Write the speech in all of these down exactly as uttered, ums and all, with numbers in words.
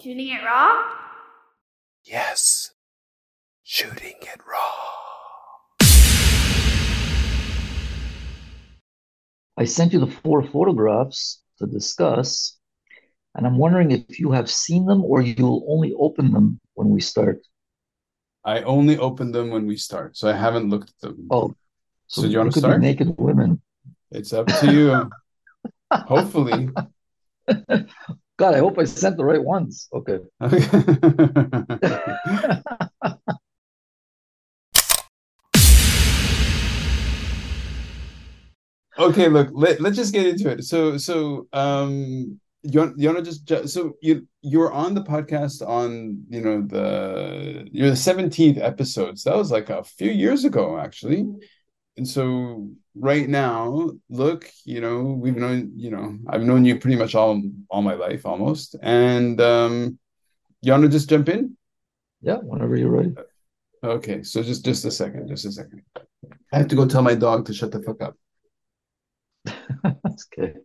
Shooting it raw? Yes. Shooting it raw. I sent you the four photographs to discuss, and I'm wondering if you have seen them or you'll only open them when we start. I only open them when we start, so I haven't looked at them. Oh, so, So do you want it to could start? be naked women. It's up to you. Hopefully. God, I hope I sent the right ones. Okay. Okay, look, let, let's just get into it. So, so, um, you want, you want to just, ju- so you, you're on the podcast on, you know, the, you're the seventeenth episodes. That was like a few years ago, actually. And so right now, look, you know, we've known, you know, I've known you pretty much all, all my life almost. And, um, you want to just jump in? Yeah, whenever you're ready. Okay, so just, just a second, just a second. I have to go tell my dog to shut the fuck up. That's okay.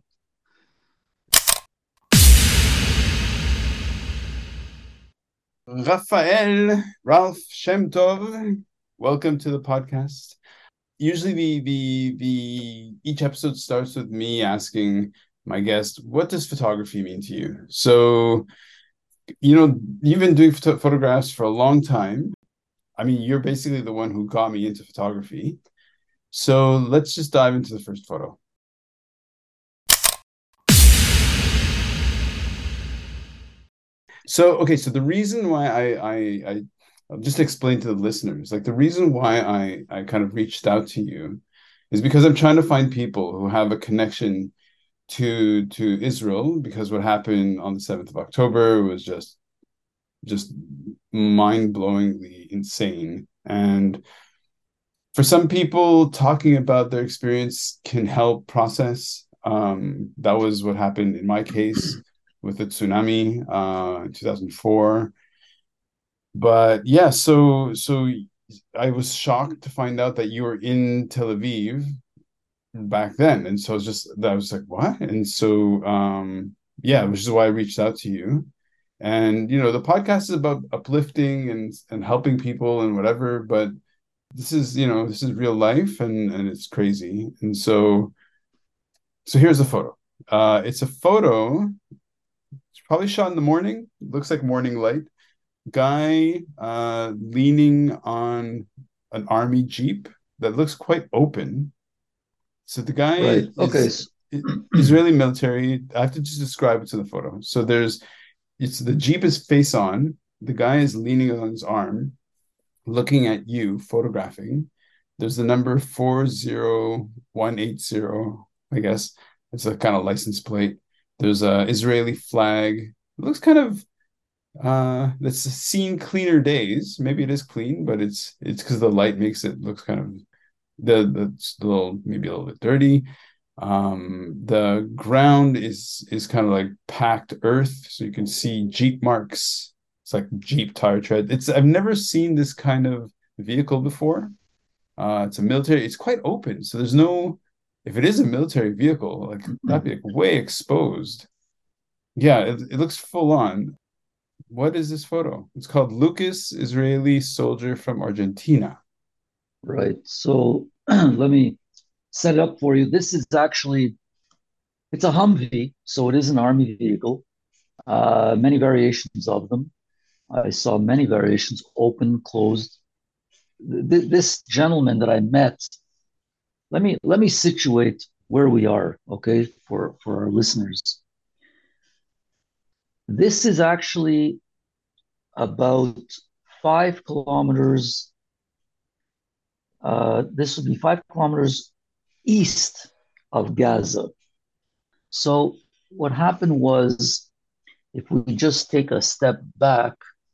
Raphael, Ralph Shem Tov, welcome to the podcast. Usually the the the each episode starts with me asking my guest, what does photography mean to you? So, you know, you've been doing photo- photographs for a long time. I mean, you're basically the one who got me into photography. So let's just dive into the first photo. So, okay, so the reason why I, I, I I'll just explain to the listeners, like the reason why I, I kind of reached out to you is because I'm trying to find people who have a connection to to Israel, because what happened on the seventh of October was just just mind-blowingly insane. And for some people, talking about their experience can help process. Um, that was what happened in my case with the tsunami uh, in two thousand four. But yeah, so so I was shocked to find out that you were in Tel Aviv back then, and so I was just that I was like, what? And so um, yeah, which is why I reached out to you. And you know, the podcast is about uplifting and and helping people and whatever, but this is, you know, this is real life, and and it's crazy. And so so here's a photo. Uh, it's a photo. It's probably shot in the morning. It looks like morning light. Guy uh, leaning on an army jeep that looks quite open. So the guy Right. is Okay. So, Israeli military. I have to just describe it to the photo. So there's, it's the jeep is face on. The guy is leaning on his arm, looking at you, photographing. There's the number four zero one eight zero, I guess. It's a kind of license plate. There's a Israeli flag. It looks kind of uh that's seen cleaner days. Maybe it is clean, but it's it's because the light makes it looks kind of the the little, maybe a little bit dirty. Um the ground is is kind of like packed earth, so you can see Jeep marks. It's like Jeep tire tread. It's I've never seen this kind of vehicle before. Uh it's a military, it's quite open, so there's no, if it is a military vehicle, like that'd be like way exposed. Yeah, it, it looks full on. What is this photo? It's called Lucas, Israeli soldier from Argentina. right. So let me set it up for you. This is actually, it's a Humvee, so it is an army vehicle. Uh, many variations of them. I saw many variations, open, closed. Th- this gentleman that I met, let me let me situate where we are, okay, for for our listeners. This is actually about five kilometers. Uh, this would be five kilometers east of Gaza. So what happened was, if we just take a step back,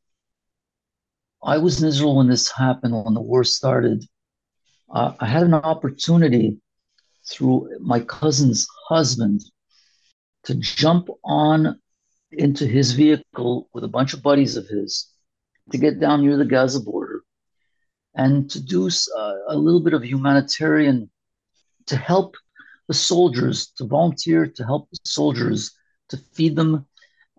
I was in Israel when this happened, when the war started. Uh, I had an opportunity through my cousin's husband to jump on into his vehicle with a bunch of buddies of his to get down near the Gaza border and to do uh, a little bit of humanitarian, to help the soldiers, to volunteer to help the soldiers, to feed them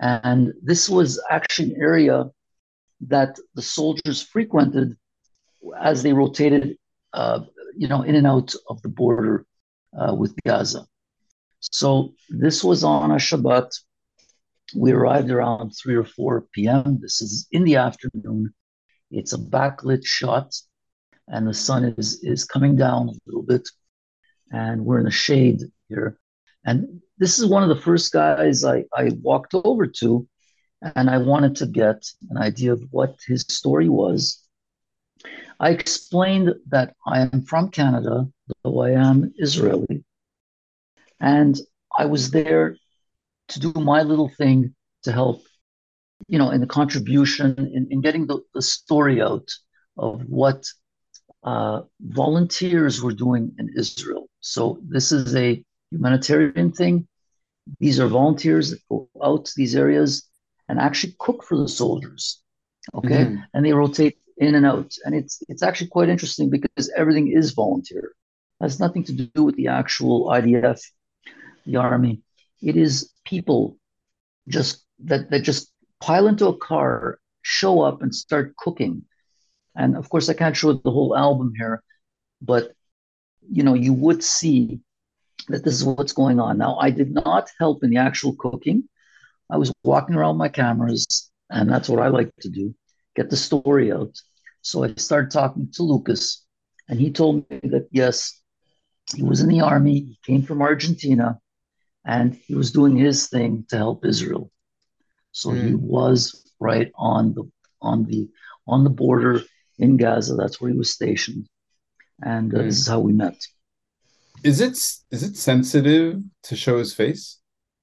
And this was actually an area that the soldiers frequented as they rotated, uh, you know, in and out of the border uh, with Gaza. So this was on a Shabbat. We arrived around three or four p m. This is in the afternoon. It's a backlit shot, and the sun is is coming down a little bit, and we're in the shade here. And this is one of the first guys I, I walked over to, and I wanted to get an idea of what his story was. I explained that I am from Canada, though I am Israeli, and I was there to do my little thing to help, you know, in the contribution in, in getting the, the story out of what uh, volunteers were doing in Israel. So this is a humanitarian thing. These are volunteers that go out to these areas and actually cook for the soldiers. Okay, Mm-hmm. and they rotate in and out, and it's it's actually quite interesting because everything is volunteer. It has nothing to do with the actual I D F, the army. It is people just that that just pile into a car, show up, and start cooking. And of course, I can't show the whole album here, but you know, you would see that this is what's going on. Now, I did not help in the actual cooking. I was walking around my cameras, and that's what I like to do, get the story out. So I started talking to Lucas, and he told me that yes, he was in the army, he came from Argentina, and he was doing his thing to help Israel. So he Mm-hmm. was right on the on the on the border in Gaza. That's where he was stationed, and uh, this is how we met. Is it is it sensitive to show his face?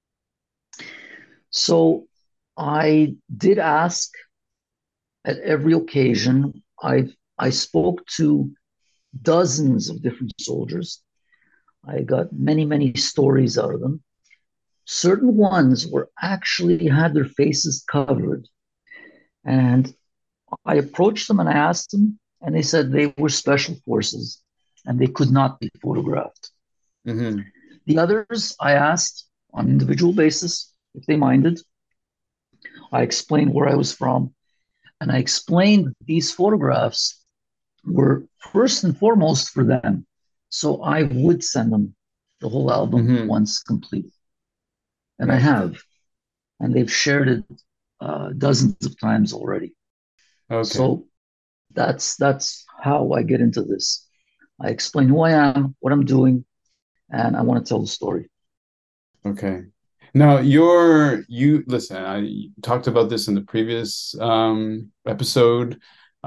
So I did ask at every occasion. I I spoke to dozens of different soldiers. I got many many stories out of them. Certain ones were actually had their faces covered, and I approached them and I asked them, and they said they were special forces and they could not be photographed. Mm-hmm. The others I asked on an individual basis if they minded. I explained where I was from, and I explained these photographs were first and foremost for them. So I would send them the whole album Mm-hmm. once complete. And I Right. have, and they've shared it uh, dozens of times already. Okay. So that's that's how I get into this. I explain who I am, what I'm doing, and I want to tell the story. Okay. Now you're you listen, I talked about this in the previous um episode.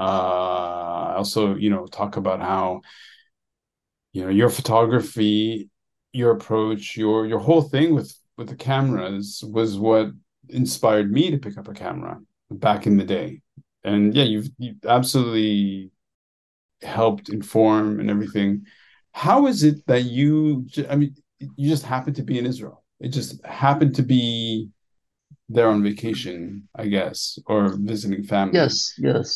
Uh I also, you know, talk about how, you know, your photography, your approach, your your whole thing with with the cameras was what inspired me to pick up a camera back in the day. And yeah, you've you absolutely helped inform and everything. How is it that you, I mean, you just happened to be in Israel? It just happened to be there on vacation, I guess, or visiting family. Yes, yes.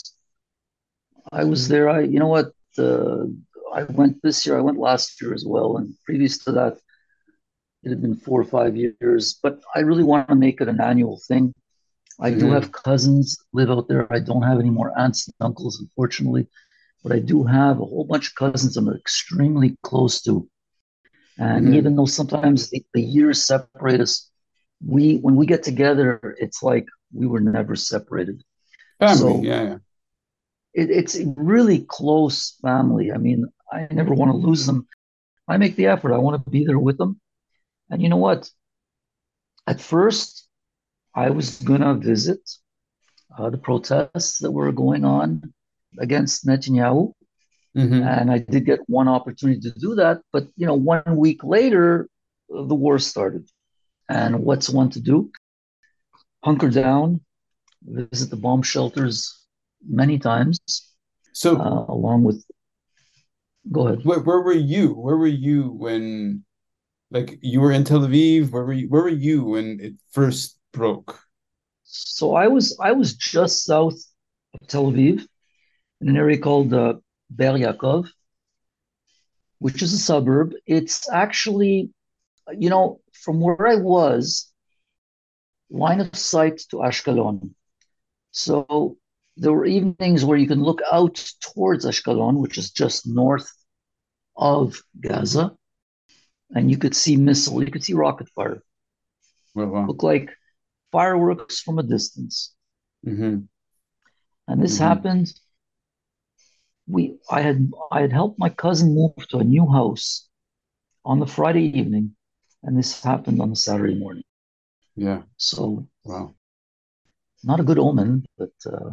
I was there. I, you know what? Uh, I went this year. I went last year as well, and previous to that, it had been four or five years. But I really want to make it an annual thing. I do have Hmm. cousins live out there. I don't have any more aunts and uncles, unfortunately, but I do have a whole bunch of cousins I'm extremely close to. And Hmm. even though sometimes the, the years separate us, we when we get together, it's like we were never separated. Family, So yeah, yeah. it, it's a really close family. I mean, I never want to lose them. I make the effort. I want to be there with them. And you know what? At first, I was gonna visit uh, the protests that were going on against Netanyahu, Hmm. and I did get one opportunity to do that. But you know, one week later, the war started, and what's one to do? Hunker down, visit the bomb shelters many times, So uh, along with. Go ahead. where, where were you? Where were you when, like, you were in Tel Aviv? Where were you, where were you when it first broke? So I was I was just south of Tel Aviv in an area called uh, Ber Yaakov, which is a suburb. It's actually, you know, from where I was, line of sight to Ashkelon. So there were evenings where you can look out towards Ashkelon, which is just north of Gaza, and you could see missile, you could see rocket fire. Well, wow. Look like fireworks from a distance. Mm-hmm. And this Mm-hmm. happened. We I had I had helped my cousin move to a new house on the Friday evening, and this happened on the Saturday morning. Yeah. So Wow. not a good omen, but uh,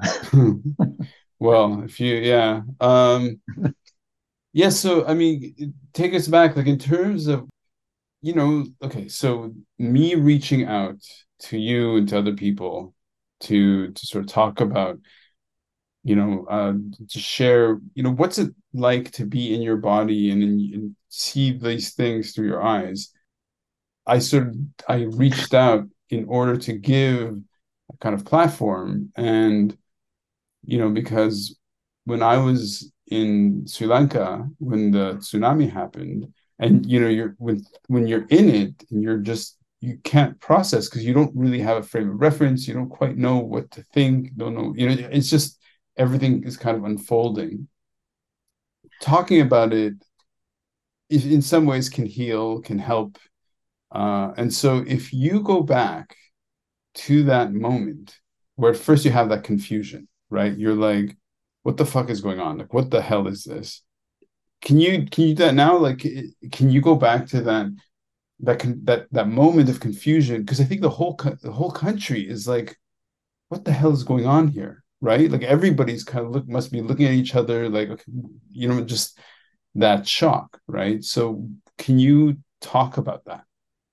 Well, if you, yeah. Um, yeah, so I mean, take us back, like in terms of, you know, okay, so me reaching out to you and to other people to to sort of talk about, you know, uh, to share, you know, what's it like to be in your body and, and see these things through your eyes. I sort of I reached out in order to give a kind of platform, and you know, because when I was in Sri Lanka when the tsunami happened, and you know, you're when when you're in it and you're just you can't process because you don't really have a frame of reference, you don't quite know what to think, don't know, you know, it's just everything is kind of unfolding. Talking about it in some ways can heal, can help. Uh, and so if you go back to that moment where at first you have that confusion, right? You're like, what the fuck is going on? Like, what the hell is this? Can you can you do that now? Like, can you go back to that that that that moment of confusion? Because I think the whole the whole country is like, what the hell is going on here, right? Like everybody's kind of look must be looking at each other, like, okay, you know, just that shock, right? So, can you talk about that?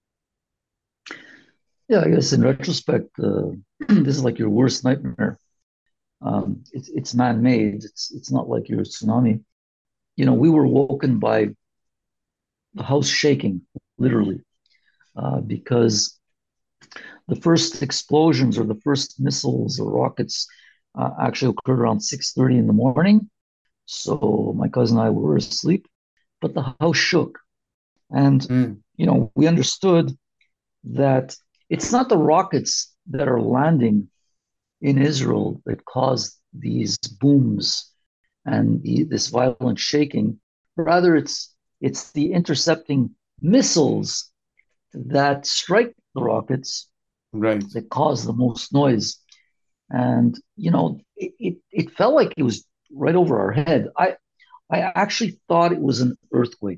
yeah, I guess in retrospect, uh, this is like your worst nightmare. Um, it's it's man-made. It's it's not like your tsunami. You know, we were woken by the house shaking, literally, uh, because the first explosions or the first missiles or rockets uh, actually occurred around six thirty in the morning. So my cousin and I were asleep, but the house shook. And, Mm, you know, we understood that it's not the rockets that are landing in Israel that caused these booms and the, this violent shaking. Rather, it's it's the intercepting missiles that strike the rockets right. that cause the most noise. And you know, it, it, it felt like it was right over our head. I I actually thought it was an earthquake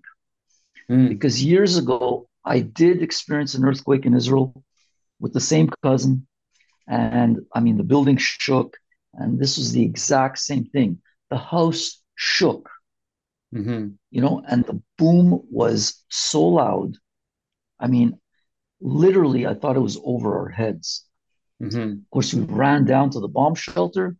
Mm, because years ago I did experience an earthquake in Israel with the same cousin, and I mean the building shook, and this was the exact same thing. The house shook, mm-hmm, you know, and the boom was so loud. I mean, literally, I thought it was over our heads. mm-hmm. Of course, we ran down to the bomb shelter.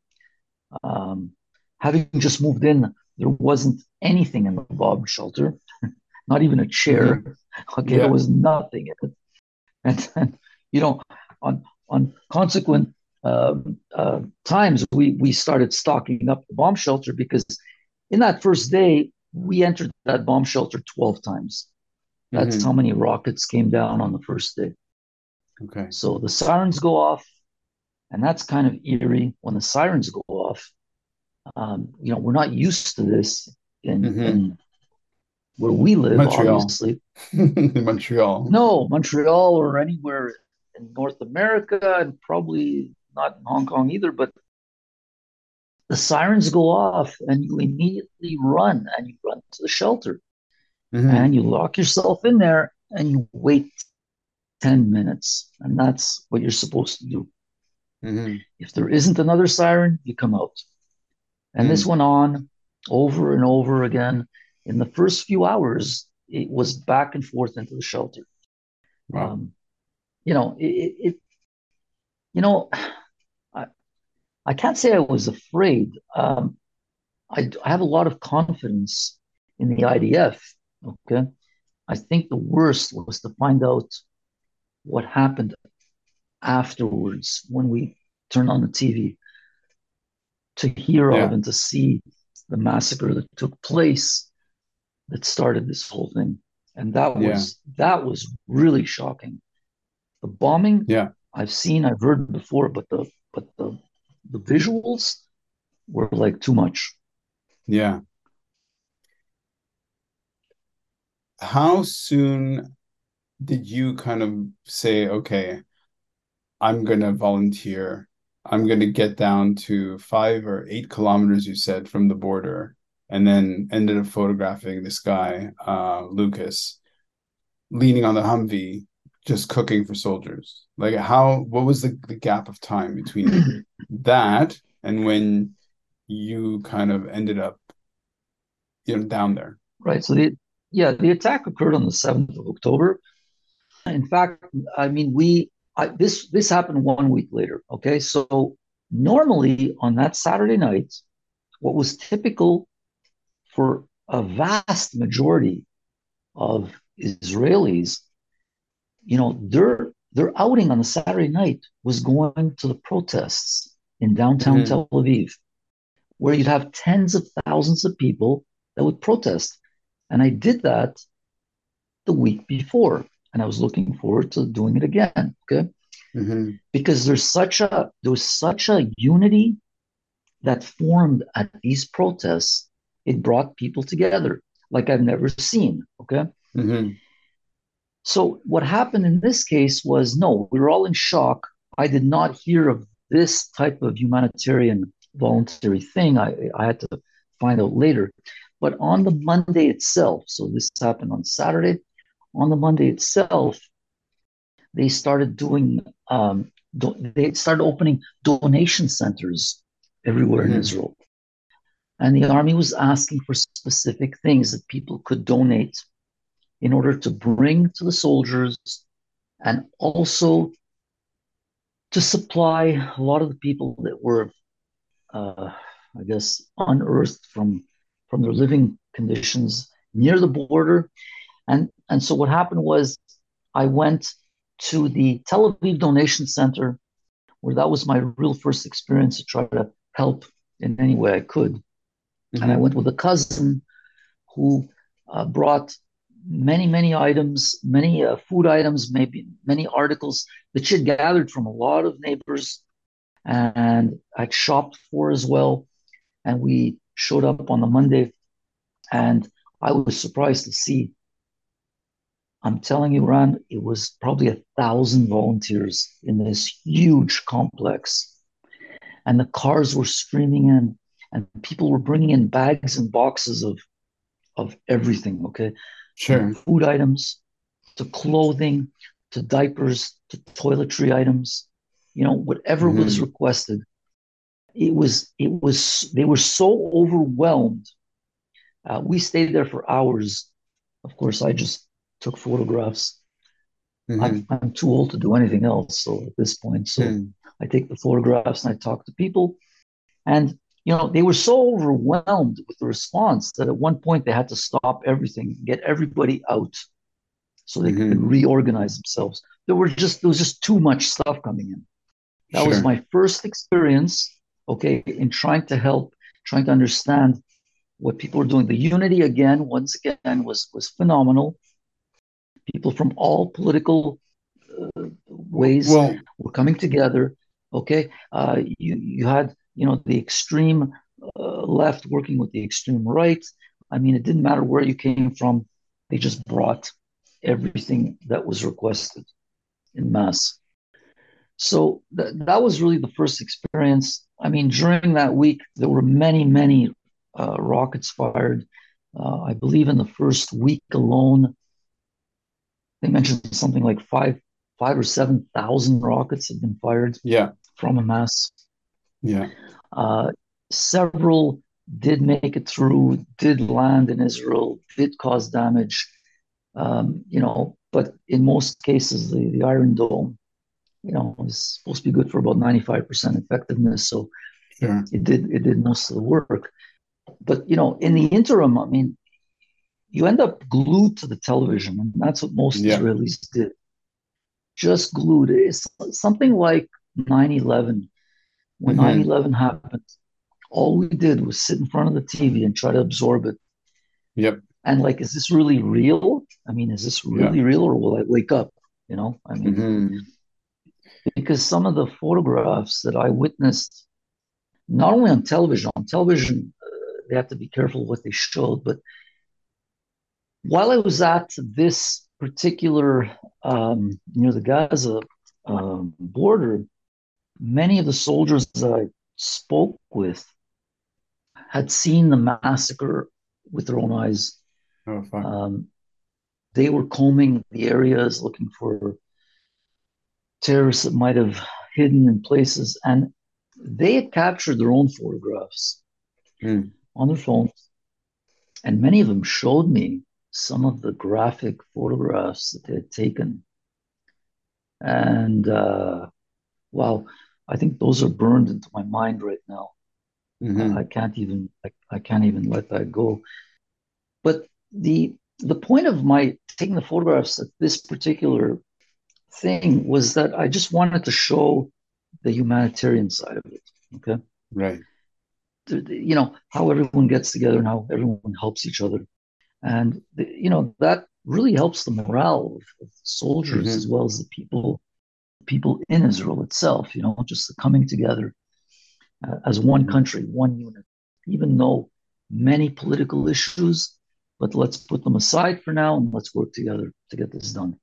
Um, Having just moved in, there wasn't anything in the bomb shelter, not even a chair. Mm-hmm. Okay, there Yeah. was nothing in it. And then, you know, on on consequent uh, uh, times, we we started stocking up the bomb shelter because in that first day, we entered that bomb shelter twelve times. That's how Mm-hmm. many rockets came down on the first day. Okay. So the sirens go off, and that's kind of eerie when the sirens go off. Um, you know, we're not used to this in Mm-hmm. in where we live, Montreal. obviously. In Montreal. No, Montreal or anywhere in North America, and probably not in Hong Kong either. But the sirens go off, and you immediately run, and you run to the shelter, and Mm-hmm. you lock yourself in there, and you wait ten minutes, and that's what you're supposed to do. Mm-hmm. If there isn't another siren, you come out. And this Mm. went on over and over again. In the first few hours, it was back and forth into the shelter. Wow. Um, you know, it, it, you know, I, I can't say I was afraid. Um, I, I have a lot of confidence in the I D F. Okay. I think the worst was to find out what happened afterwards when we turned on the T V to hear of Yeah. and to see the massacre that took place that started this whole thing. And that Yeah. was that was really shocking. The bombing, Yeah. I've seen, I've heard before, but the but the the visuals were like too much. Yeah. How soon did you kind of say, okay, I'm going to volunteer. I'm going to get down to five or eight kilometers, you said, from the border, and then ended up photographing this guy, uh, Lucas, leaning on the Humvee, just cooking for soldiers. Like, how, what was the, the gap of time between that and when you kind of ended up, you know, down there? Right. So the yeah, the attack occurred on the seventh of October. In fact, I mean, we I, this this happened one week later. Okay, so normally on that Saturday night, what was typical for a vast majority of Israelis, you know, their their outing on the Saturday night was going to the protests in downtown Mm-hmm. Tel Aviv, where you'd have tens of thousands of people that would protest. And I did that the week before, and I was looking forward to doing it again. Okay, Mm-hmm. because there's such a there was such a unity that formed at these protests. It brought people together like I've never seen. Okay, Mm-hmm. so what happened in this case was no, we were all in shock. I did not hear of this type of humanitarian voluntary thing. I, I had to find out later. But on the Monday itself, so this happened on Saturday, on the Monday itself, they started doing, um, do, they started opening donation centers everywhere in Mm-hmm. Israel. And the army was asking for specific things that people could donate in order to bring to the soldiers and also to supply a lot of the people that were, uh, I guess, unearthed from from their living conditions near the border. And and so what happened was I went to the Tel Aviv Donation Center, where that was my real first experience to try to help in any way I could. And I Mm-hmm. went with a cousin who uh, brought many, many items, many uh, food items, maybe many articles that she had gathered from a lot of neighbors and I'd shopped for as well. And we showed up on the Monday, and I was surprised to see. I'm telling you, Ran, it was probably a thousand volunteers in this huge complex, and the cars were streaming in, and people were bringing in bags and boxes of of everything. Okay, from Sure. food items to clothing to diapers to toiletry items, you know, whatever was Mm-hmm. requested. It was it was they were so overwhelmed. Uh, we stayed there for hours. Of course, I just took photographs. I've, Mm-hmm. I'm too old to do anything else. So at this point, so Mm-hmm. I take the photographs and I talk to people. And you know, they were so overwhelmed with the response that at one point they had to stop everything, get everybody out, so they could Mm-hmm. reorganize themselves. There were just there was just too much stuff coming in. That was Sure. my first experience, okay, in trying to help, trying to understand what people were doing. The unity again, once again, was was phenomenal. People from all political uh, ways Well, were coming together. Okay, uh, you you had you know the extreme uh, left working with the extreme right. I mean, it didn't matter where you came from; they just brought everything that was requested in mass. So th- that was really the first experience. I mean, during that week, there were many, many uh, rockets fired. Uh, I believe in the first week alone, they mentioned something like five, five or seven thousand rockets had been fired yeah. from Hamas. Yeah. Uh, Several did make it through, did land in Israel, did cause damage. Um, you know, but in most cases, the, the Iron Dome, you know, is supposed to be good for about ninety-five percent effectiveness. So Sure. it did it did most of the work. But you know, in the interim, I mean, you end up glued to the television, and that's what most Yeah. Israelis did. Just glued. It's something like nine eleven. When Mm-hmm. nine eleven happened, all we did was sit in front of the T V and try to absorb it. Yep. And like, is this really real? I mean, is this Yeah. really real, or will I wake up? You know, I mean, Mm-hmm. because some of the photographs that I witnessed, not only on television, on television, uh, they have to be careful what they showed, but while I was at this particular um, near the Gaza um, border, many of the soldiers that I spoke with had seen the massacre with their own eyes. Oh fuck. Um, they were combing the areas looking for terrorists that might have hidden in places, and they had captured their own photographs Mm. on their phones, and many of them showed me some of the graphic photographs that they had taken. And uh, wow, I think those are burned into my mind right now. I, I Hmm. can't even I, I can't even let that go. But the the point of my taking the photographs at this particular thing was that I just wanted to show the humanitarian side of it. Okay, Right. the, the, you know how everyone gets together and how everyone helps each other, and the, you know that really helps the morale of, of the soldiers as Hmm. well as the people people in Israel itself. You know, just the coming together uh, as one Hmm. country, one unit, even though many political issues. But let's put them aside for now and let's work together to get this done.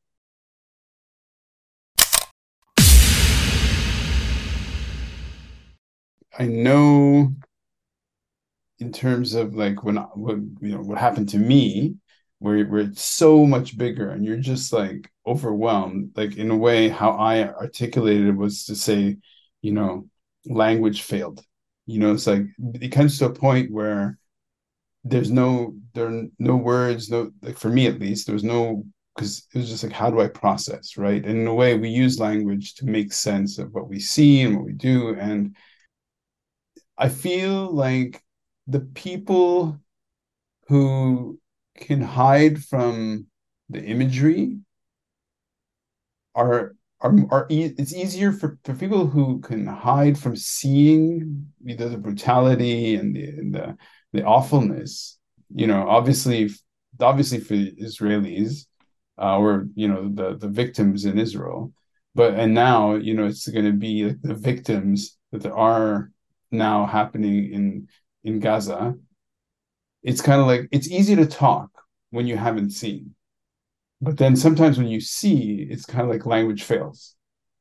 I know in terms of like when what you know what happened to me, where where it's so much bigger and you're just like overwhelmed. Like in a way, how I articulated it was to say, you know, language failed. You know, it's like it comes to a point where there's no there are no words, no like for me at least, there was no because it was just like how do I process, right? And in a way, we use language to make sense of what we see and what we do, and I feel like the people who can hide from the imagery are are are e- it's easier for, for people who can hide from seeing either the brutality and the and the, the awfulness. You know, obviously, obviously for Israelis, uh, or you know the the victims in Israel, but and now you know it's going to be like the victims that there are now happening in in Gaza. It's kind of like it's easy to talk when you haven't seen, but then sometimes when you see, it's kind of like language fails.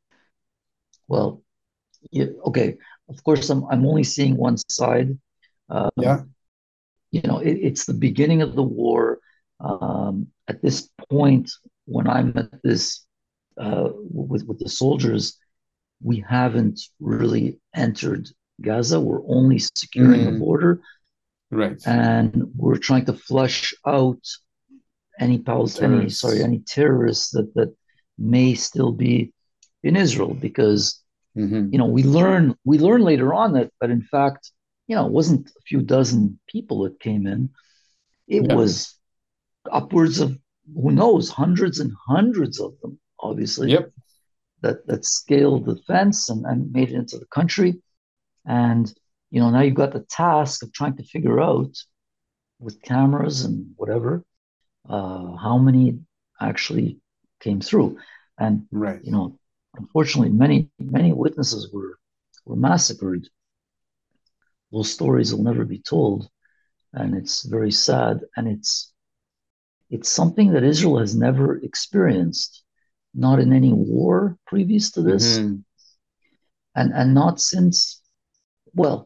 Well, yeah, okay. Of course, I'm I'm only seeing one side. Um, Yeah. you know, it, it's the beginning of the war. Um, at this point, when I'm at this uh, with with the soldiers, we haven't really entered Gaza. We're only securing the Mm, border, right. and we're trying to flush out any The Pals, any sorry, terrorists. any terrorists that that may still be in Israel, because you Hmm. know we learn we learn later on that that in fact you know it wasn't a few dozen people that came in. It Yeah. was upwards of, who knows, hundreds and hundreds of them, obviously, Yep. that that scaled the fence and, and made it into the country. And you know now you've got the task of trying to figure out with cameras and whatever uh, how many actually came through. And Right. you know, unfortunately, many many witnesses were were massacred. Those stories will never be told, and it's very sad. And it's it's something that Israel has never experienced, not in any war previous to this, Hmm. and and not since, well,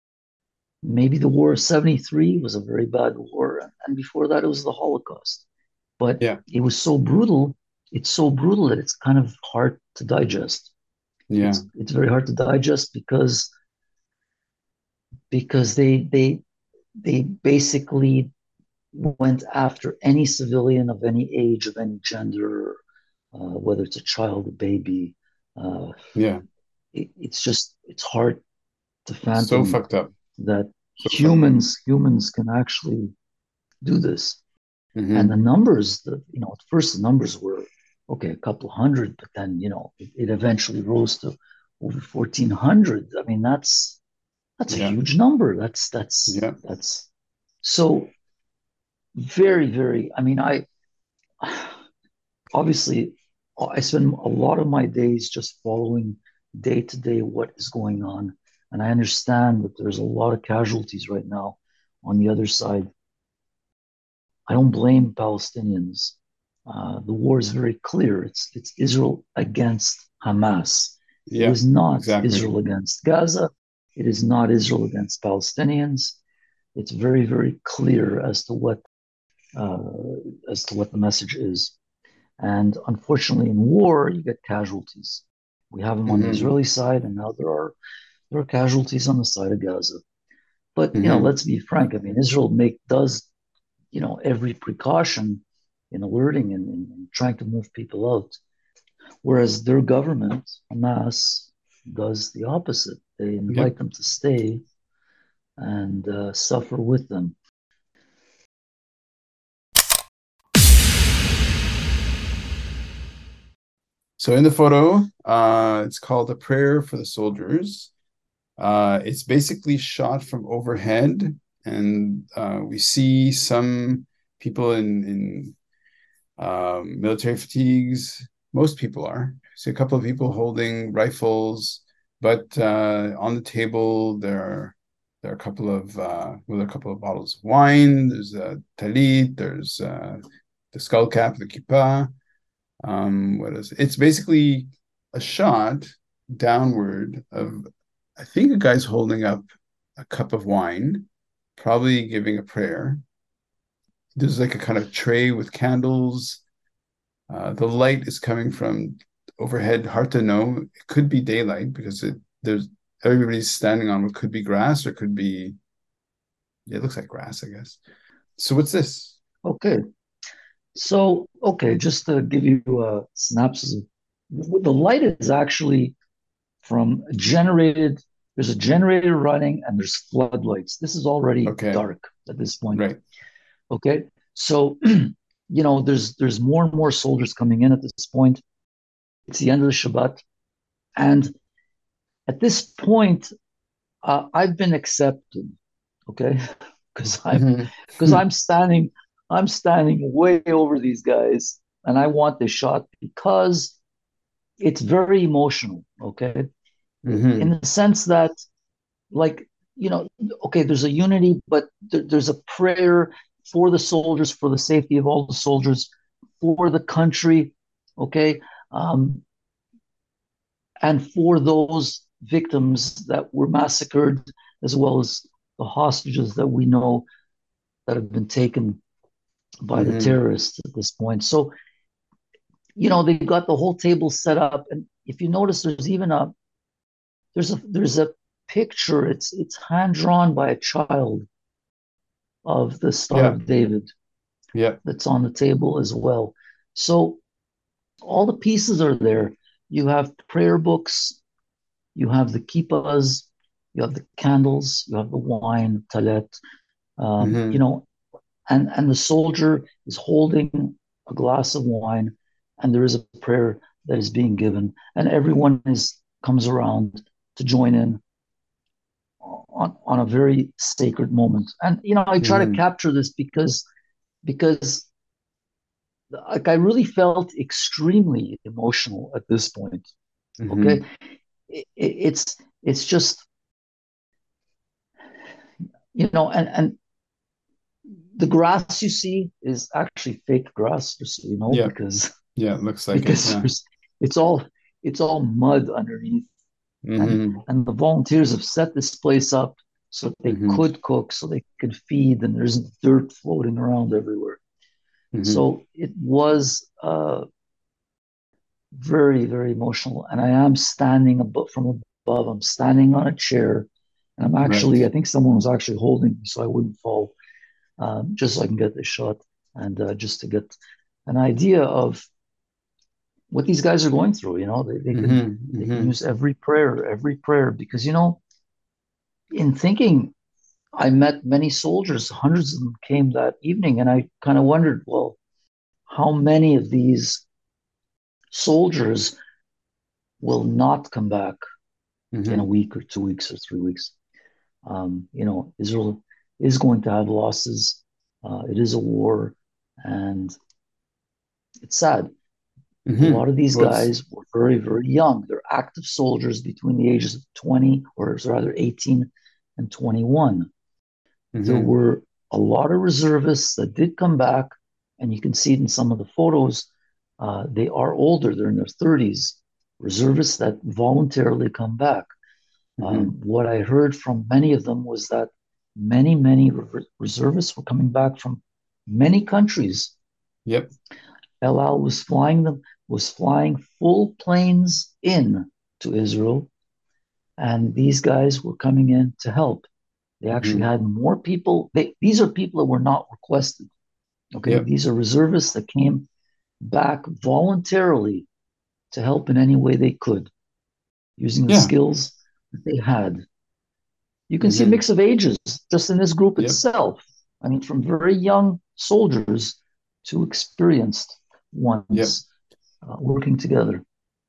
maybe the war of seventy-three was a very bad war, and before that it was the Holocaust. But Yeah. it was so brutal. It's so brutal that it's kind of hard to digest. Yeah. It's it's very hard to digest because because they they they basically went after any civilian of any age, of any gender, uh, whether it's a child, a baby. Uh, Yeah. it, it's just it's hard to So fathom fucked up. that So fucked up. humans humans can actually do this. And the Hmm. numbers, the you know, at first the numbers were okay, a couple hundred, but then you know it, it eventually rose to over fourteen hundred. I mean, that's that's a Yeah. huge number. That's that's Yeah. that's so very very. I mean, I obviously. I spend a lot of my days just following day to day what is going on. And I understand that there's a lot of casualties right now on the other side. I don't blame Palestinians. Uh, the war is very clear. It's it's Israel against Hamas. It Yeah, is not exactly. Israel against Gaza. It is not Israel against Palestinians. It's very, very clear as to what uh, as to what the message is. And unfortunately, in war, you get casualties. We have them on the Hmm. Israeli side, and now there are there are casualties on the side of Gaza. But you know, Hmm. let's be frank. I mean, Israel make does you know every precaution in alerting and, and, and trying to move people out, whereas their government, Hamas, does the opposite. They Yep. invite them to stay and uh, suffer with them. So in the photo, uh, it's called A Prayer for the Soldiers. Uh, it's basically shot from overhead, and uh, we see some people in in um, military fatigues. Most people are. See a couple of people holding rifles, but uh, on the table there are there are a couple of uh, well, a couple of bottles of wine. There's a talit. There's uh, the skull cap, the kippah. Um, what is it? It's basically a shot downward of, I think a guy's holding up a cup of wine, probably giving a prayer. There's like a kind of tray with candles. Uh, the light is coming from overhead. Hard to know. It could be daylight because it there's everybody's standing on what could be grass or could be, yeah, it looks like grass, I guess. So what's this? Okay, so okay, just to give you a synopsis, of, the light is actually from generated. There's a generator running, and there's floodlights. This is already Okay, dark at this point. right. Okay, so you know there's there's more and more soldiers coming in at this point. It's the end of the Shabbat, and at this point, uh, I've been accepted. Okay, because I'm Hmm. because I'm standing I'm standing way over these guys, and I want this shot because it's very emotional. Okay, in Hmm. the sense that, like, you know, okay, there's a unity, but there, there's a prayer for the soldiers, for the safety of all the soldiers, for the country, okay, um, and for those victims that were massacred, as well as the hostages that we know that have been taken by the Hmm. terrorists at this point. So, you know, they got the whole table set up, and if you notice, there's even a there's a there's a picture. It's it's hand drawn by a child of the Star Yeah, of David yeah. that's on the table as well. So all the pieces are there. You have prayer books, you have the kippahs, you have the candles, you have the wine, talet, um, you Hmm. know, and, and the soldier is holding a glass of wine, and there is a prayer that is being given, and everyone is comes around to join in on, on a very sacred moment. And you know, I try to Hmm. capture this because because like I really felt extremely emotional at this point. Okay, Hmm. it, it's it's just you know, and and the grass you see is actually fake grass, just so you know, Yeah, because yeah, it looks like it. because Yeah. there's it's all it's all mud underneath, and Hmm. and the volunteers have set this place up so that they Hmm. could cook, so they could feed, and there's dirt floating around everywhere. Hmm. So it was uh, very, very emotional. And I am standing above from above. I'm standing on a chair. And I'm Right. actually, I think someone was actually holding me so I wouldn't fall, um, just so I can get this shot and uh, just to get an idea of what these guys are going through. You know, they, they can Hmm. they can Hmm. use every prayer, every prayer, because you know, in thinking, I met many soldiers. Hundreds of them came that evening, and I kind of wondered, well, how many of these soldiers will not come back in a Hmm. week or two weeks or three weeks. Um, you know, Israel is going to have losses. Uh, it is a war, and it's sad. A lot Mm-hmm. of these Well, it's, guys were very, very young. They're active soldiers between the ages of twenty, or rather eighteen and twenty-one. There mm-hmm. were a lot of reservists that did come back, and you can see it in some of the photos. Uh, they are older, they're in their thirties, reservists that voluntarily come back. Mm-hmm. Um, what I heard from many of them was that many, many re- reservists were coming back from many countries. Yep. El Al was flying them, was flying full planes in to Israel, and these guys were coming in to help. They actually Mm-hmm. had more people. They, these are people that were not requested. Okay, Yep. these are reservists that came back voluntarily to help in any way they could, using the Yeah. skills that they had. You can see a Mm-hmm. mix of ages just in this group Yep. itself. I mean, from very young soldiers to experienced Yep. ones uh, working together.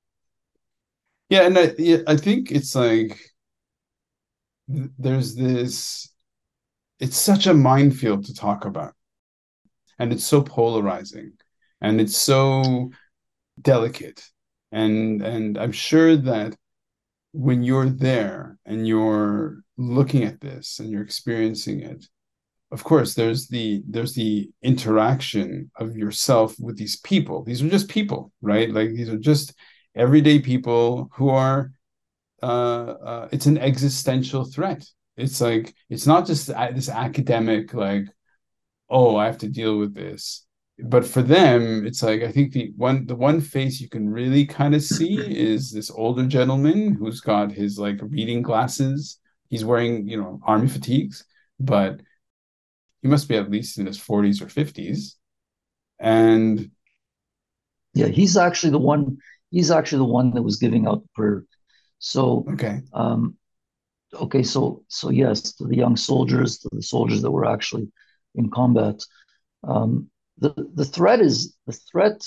Yeah, and I yeah, I think it's like th- there's this it's such a minefield to talk about, and it's so polarizing, and it's so delicate. And and I'm sure that when you're there and you're looking at this and you're experiencing it, of course there's the there's the interaction of yourself with these people. These are just people, right? Like these are just everyday people who are uh, uh it's an existential threat. It's like it's not just this academic like, oh, I have to deal with this. But for them, it's like I think the one the one face you can really kind of see is this older gentleman who's got his like reading glasses. He's wearing, you know, army fatigues, but he must be at least in his forties or fifties. And Yeah, he's actually the one. He's actually the one that was giving out the prayer. So, okay. um, okay, so so yes, to the young soldiers, to the soldiers that were actually in combat, um, the the threat is the threat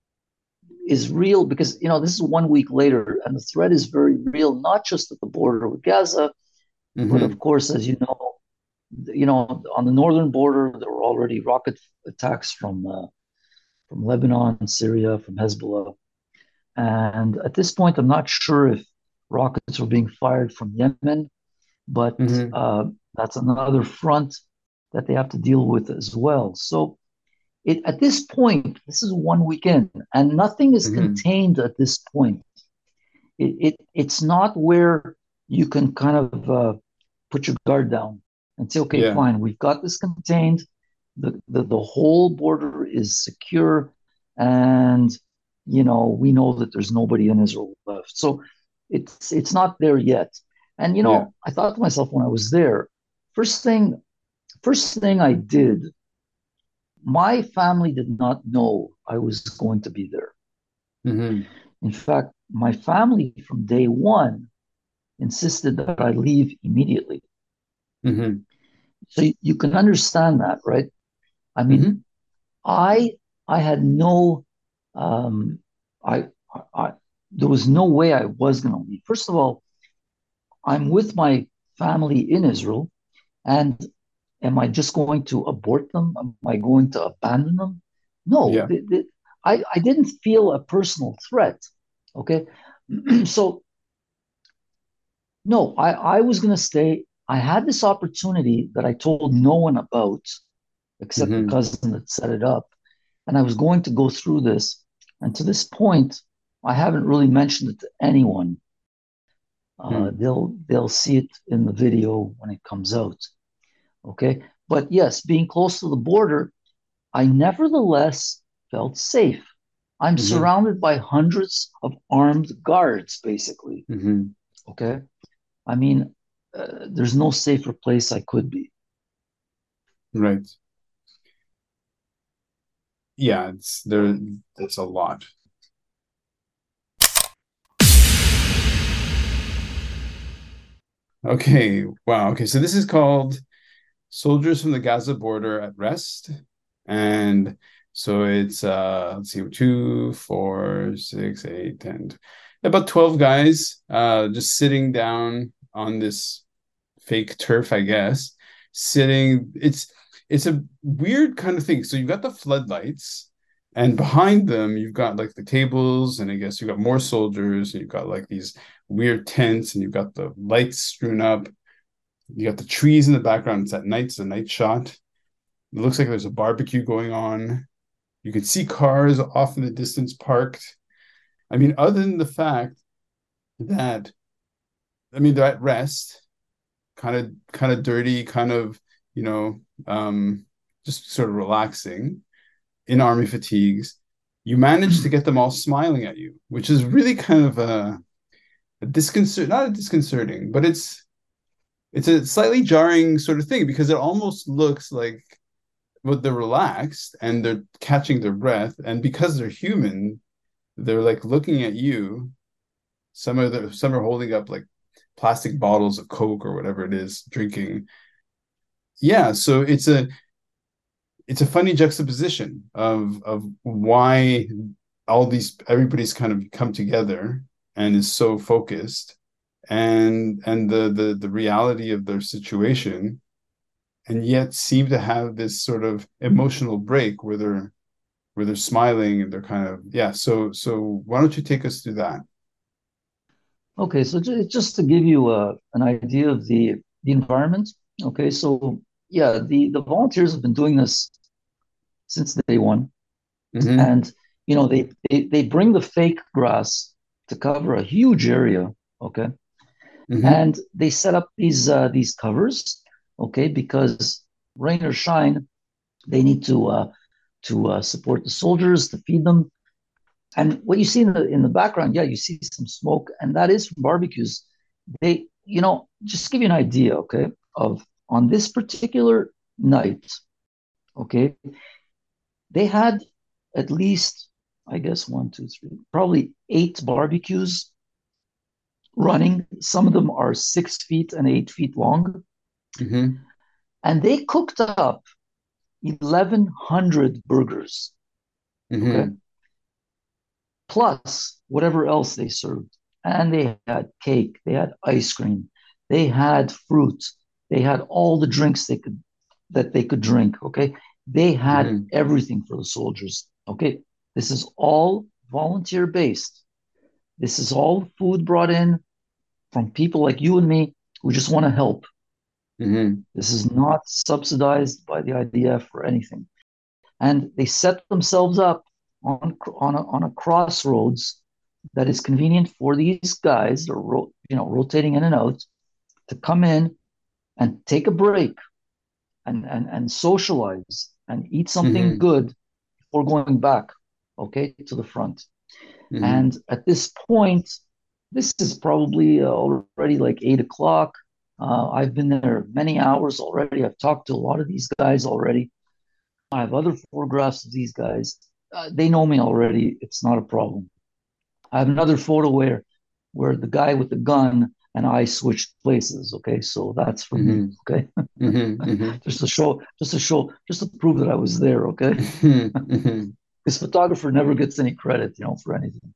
is real because you know this is one week later, and the threat is very real, not just at the border with Gaza, but of Mm-hmm. course, as you know, you know on the northern border there were already rocket attacks from uh, from Lebanon, Syria, from Hezbollah, and at this point, I'm not sure if rockets were being fired from Yemen, but Mm-hmm. uh, that's another front that they have to deal with as well. So it, at this point, this is one weekend, and nothing is Mm-hmm. contained at this point. It, it it's not where you can kind of uh, put your guard down and say, okay, Yeah. fine, we've got this contained. The, the the whole border is secure, and you know we know that there's nobody in Israel left. So it's it's not there yet. And you Yeah. know, I thought to myself when I was there, first thing first thing I did, my family did not know I was going to be there. Mm-hmm. In fact, my family from day one insisted that I leave immediately. Mm-hmm. So you, you can understand that, right? I mean, Mm-hmm. I I had no um I I there was no way I was going to leave. First of all, I'm with my family in Israel, and am I just going to abort them? Am I going to abandon them? No, Yeah. the, the, I I didn't feel a personal threat. Okay, so no, I I was going to stay. I had this opportunity that I told no one about except the Mm-hmm. cousin that set it up. And I was going to go through this. And to this point, I haven't really mentioned it to anyone. Uh, Mm-hmm. they'll they'll see it in the video when it comes out. Okay. But yes, being close to the border, I nevertheless felt safe. I'm Mm-hmm. surrounded by hundreds of armed guards, basically. Mm-hmm. Okay. I mean, uh, there's no safer place I could be. Right. Yeah, it's there. It's a lot. Okay. Wow. Okay. So this is called Soldiers from the Gaza Border at Rest. And so it's uh let's see, two, four, six, eight, ten, about twelve guys uh just sitting down on this fake turf, I guess. Sitting, it's it's a weird kind of thing. So you've got the floodlights, And behind them, you've got like the tables, and I guess you've got more soldiers, and you've got like these weird tents, and you've got the lights strewn up. You got the trees in the background. It's at night, it's a night shot. It looks like there's a barbecue going on. You can see cars off in the distance parked. I mean, other than the fact that, I mean, they're at rest, kind of, kind of dirty, kind of, you know, um, just sort of relaxing in army fatigues. You manage to get them all smiling at you, which is really kind of a, a disconcert, not a disconcerting, but it's it's a slightly jarring sort of thing because it almost looks like, well, they're relaxed and they're catching their breath, and because they're human, they're like looking at you. Some of the some are holding up like plastic bottles of Coke or whatever it is, drinking. Yeah, so it's a it's a funny juxtaposition of of why all these everybody's kind of come together and is so focused, and and the the the reality of their situation, and yet seem to have this sort of emotional break where they're where they're smiling and they're kind of, yeah. So so why don't you take us through that? Okay, so ju- just to give you uh, an idea of the the environment. Okay, so yeah, the the volunteers have been doing this since day one, Mm-hmm. and you know they they, they bring the fake grass to cover a huge area. Okay, Mm-hmm. and they set up these uh, these covers. Okay, because rain or shine, they need to uh, to uh, support the soldiers, to feed them. And what you see in the in the background, yeah, you see some smoke, and that is from barbecues. They, you know, just to give you an idea, okay, of on this particular night, okay, they had at least, I guess, one, two, three, probably eight barbecues running. Some of them are six feet and eight feet long, Mm-hmm. and they cooked up eleven hundred burgers, okay, Mm-hmm. plus whatever else they served. And they had cake, they had ice cream, they had fruit, they had all the drinks they could that they could drink. Okay, they had Mm-hmm. everything for the soldiers. Okay, this is all volunteer based. This is all food brought in from people like you and me who just want to help. Mm-hmm. This is not subsidized by the I D F or anything. And they set themselves up on on a, on a crossroads that is convenient for these guys, or ro- you know, rotating in and out, to come in and take a break and and and socialize and eat something Mm-hmm. good before going back, okay, to the front. Mm-hmm. And at this point, this is probably uh, already like eight o'clock. Uh, I've been there many hours already. I've talked to a lot of these guys already. I have other photographs of these guys. Uh, they know me already. It's not a problem. I have another photo where where the guy with the gun and I switched places. Okay, so that's for me. Mm-hmm. Okay, Mm-hmm. just to show, just to show, just to prove that I was there. Okay, Mm-hmm. this photographer never gets any credit, you know, for anything.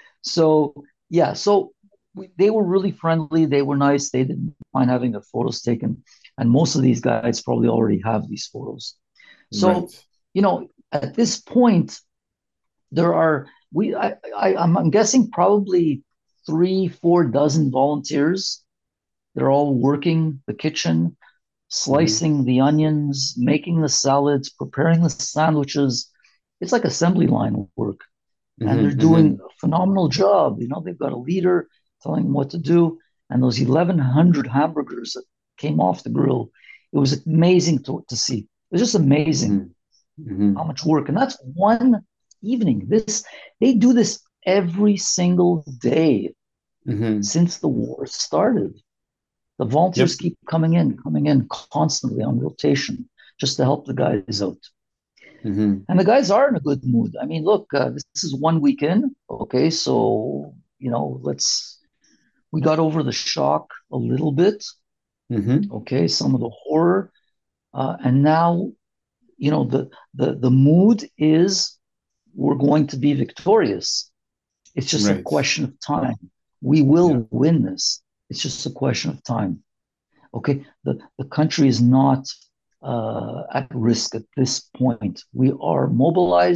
So yeah, so we, they were really friendly. They were nice. They didn't mind having their photos taken, and most of these guys probably already have these photos. So Right. you know, at this point, there are we I, I I'm, I'm guessing probably three, four dozen volunteers. They're all working the kitchen, Mm-hmm. slicing the onions, making the salads, preparing the sandwiches. It's like assembly line work, and they're Mm-hmm. doing Mm-hmm. a phenomenal job. You know, they've got a leader telling them what to do, and those eleven hundred hamburgers that came off the grill, it was amazing to, to see. It was just amazing Mm-hmm. Mm-hmm. how much work, and that's one evening. This they do this every single day Mm-hmm. since the war started. The volunteers Yep. keep coming in, coming in constantly on rotation just to help the guys out. Mm-hmm. And the guys are in a good mood. I mean, look, uh, this is one weekend. Okay, so you know, let's we got over the shock a little bit. Mm-hmm. Okay, some of the horror, uh, and now you know the the the mood is we're going to be victorious. It's just a Right. question of time. We Yeah. will win this. It's just a question of time. Okay, the the country is not uh, at risk at this point. We are mobilized.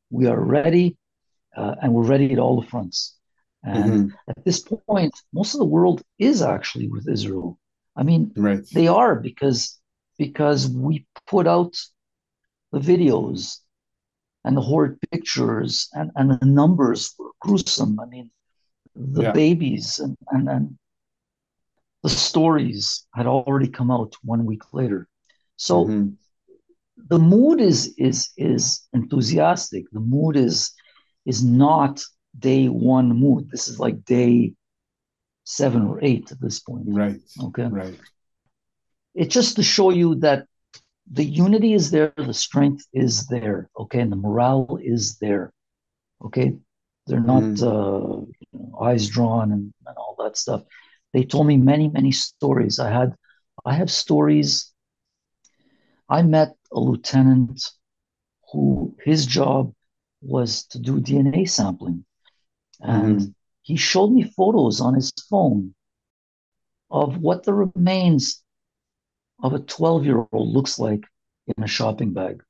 We are ready, uh, and we're ready at all the fronts. And Hmm. at this point, most of the world is actually with Israel. I mean, Right. they are because because we put out the videos and the horrid pictures, and, and the numbers were gruesome. I mean, the Yeah. babies and, and, and the stories had already come out one week later. So Hmm. the mood is is is enthusiastic. The mood is is not day one mood. This is like day seven or eight at this point. Right. Okay. Right. It's just to show you that the unity is there, the strength is there, okay, and the morale is there, okay. They're not Hmm. uh, you know, eyes drawn and, and all that stuff. They told me many, many stories. I had, I have stories. I met a lieutenant who his job was to do D N A sampling, and Hmm. he showed me photos on his phone of what the remains of a twelve year old looks like in a shopping bag.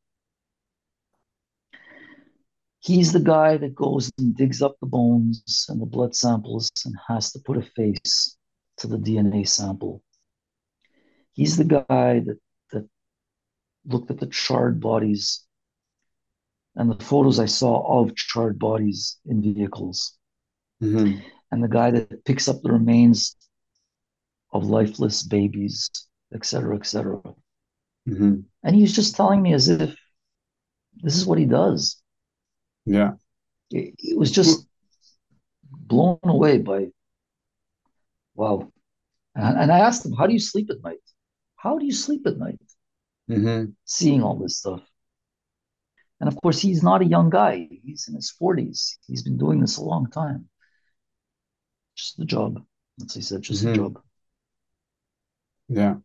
He's the guy that goes and digs up the bones and the blood samples and has to put a face to the D N A sample. He's the guy that, that looked at the charred bodies and the photos I saw of charred bodies in vehicles, Hmm. and the guy that picks up the remains of lifeless babies, et cetera, et cetera. Hmm. And he's just telling me as if this is what he does. Yeah. It, it was Well, just blown away by, wow. And, and I asked him, how do you sleep at night? How do you sleep at night hmm. seeing all this stuff? And of course, he's not a young guy. He's in his forties. He's been doing this a long time. Just a job. As he said, just a Hmm. job. Yeah.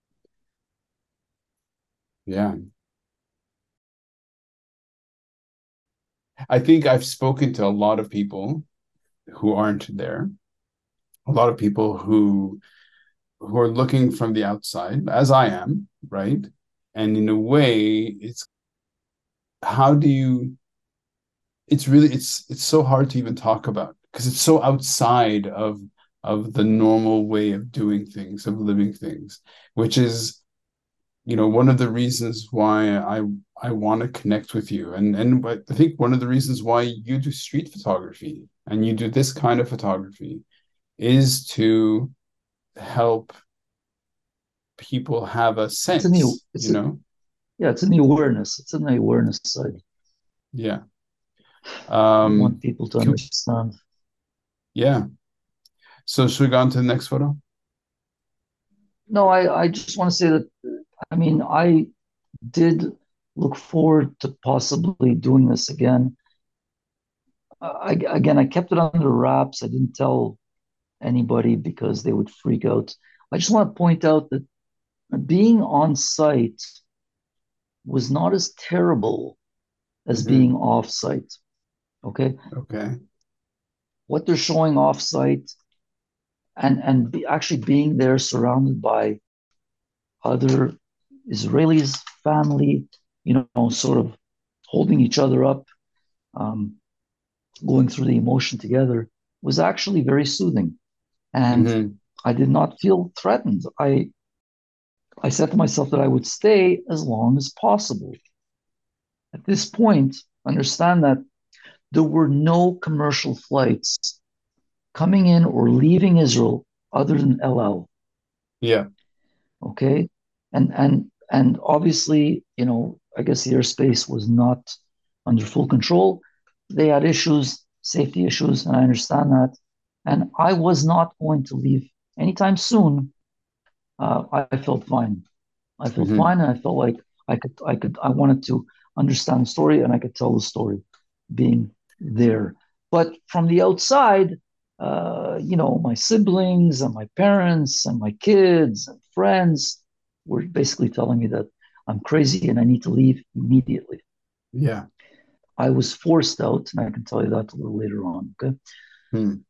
Yeah. I think I've spoken to a lot of people who aren't there, a lot of people who who are looking from the outside, as I am, right? And in a way, it's how do you it's really it's it's so hard to even talk about because it's so outside of of the normal way of doing things, of living things, which is, you know, one of the reasons why I I want to connect with you. And and I think one of the reasons why you do street photography and you do this kind of photography is to help people have a It's in the sense, you it's a, know? yeah, it's in the awareness. It's in the awareness side. Yeah. I Um, want people to can, understand. yeah. So should we go on to the next photo? No, I, I just want to say that I mean I did look forward to possibly doing this again. I, again, I kept it under wraps. I didn't tell anybody because they would freak out. I just want to point out that being on site was not as terrible as Hmm. being off site. Okay. Okay. What they're showing off site and, and be, actually being there surrounded by other Israelis, family, you know, sort of holding each other up, um, going through the emotion together was actually very soothing. And Hmm. I did not feel threatened. I I said to myself that I would stay as long as possible. At this point, understand that there were no commercial flights coming in or leaving Israel other than El Al. Yeah. Okay. And and and obviously, you know, I guess the airspace was not under full control. They had issues, safety issues, and I understand that. And I was not going to leave anytime soon. Uh, I, I felt fine. I felt Hmm. fine, and I felt like I could, I could, I wanted to understand the story, and I could tell the story, being there. But from the outside, uh, you know, my siblings and my parents and my kids and friends were basically telling me that I'm crazy and I need to leave immediately. Yeah. I was forced out, and I can tell you that a little later on. Okay. Hmm.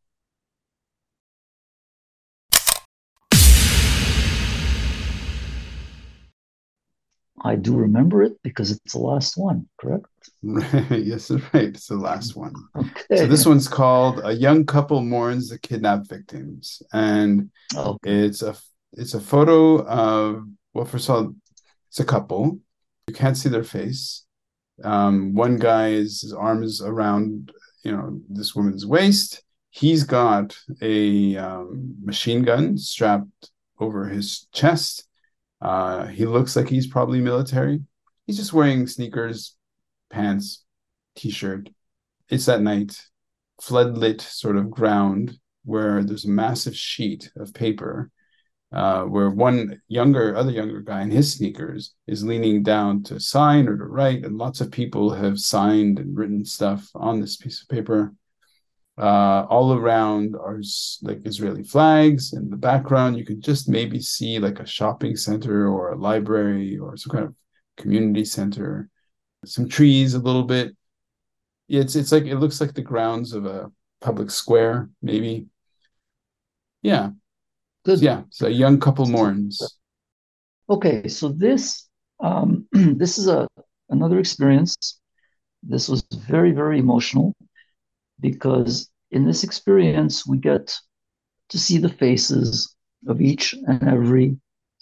I do remember it because it's the last one, correct? Yes, right. It's the last one. So this Okay. one's called "A Young Couple Mourns the Kidnapped Victims," and Okay. it's a it's a photo of, well, first of all, it's a couple. You can't see their face. Um, one guy is his arm is around, you know, this woman's waist. He's got a um, machine gun strapped over his chest. Uh, he looks like he's probably military. He's just wearing sneakers, pants, t-shirt. It's at night, floodlit sort of ground where there's a massive sheet of paper, uh, where one younger, other younger guy in his sneakers is leaning down to sign or to write, and lots of people have signed and written stuff on this piece of paper. Uh, all around are like Israeli flags. In the background, you could just maybe see like a shopping center or a library or some kind of community center. Some trees a little bit. It's it's like it looks like the grounds of a public square, maybe. Yeah. So Good. yeah, so a young couple mourns. Okay, so this um, this is a another experience. This was very, very emotional because in this experience we get to see the faces of each and every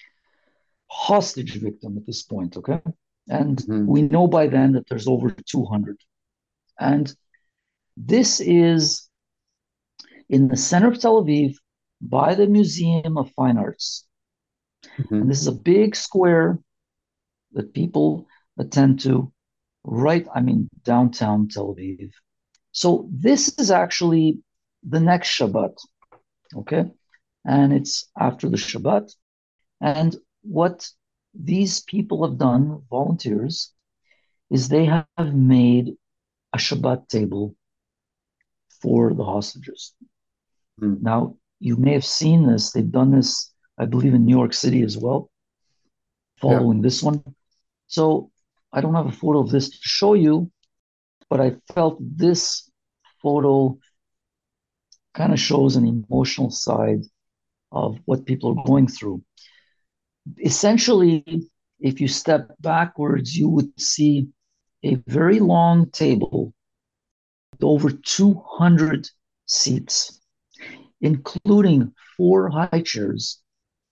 hostage victim at this point, okay? And Mhm. we know by then that there's over two hundred. And this is in the center of Tel Aviv by the Museum of Fine Arts. And Mhm. this is a big square that people attend to right, I mean, downtown Tel Aviv. So this is actually the next Shabbat, okay? And it's after the Shabbat. And what these people have done, volunteers, is they have made a Shabbat table for the hostages. Mhm. Now, you may have seen this. They've done this, I believe, in New York City as well, Yeah. following this one. So I don't have a photo of this to show you, but I felt this photo kind of shows an emotional side of what people are going through. Essentially, if you step backwards, you would see a very long table with over two hundred seats, including four high chairs,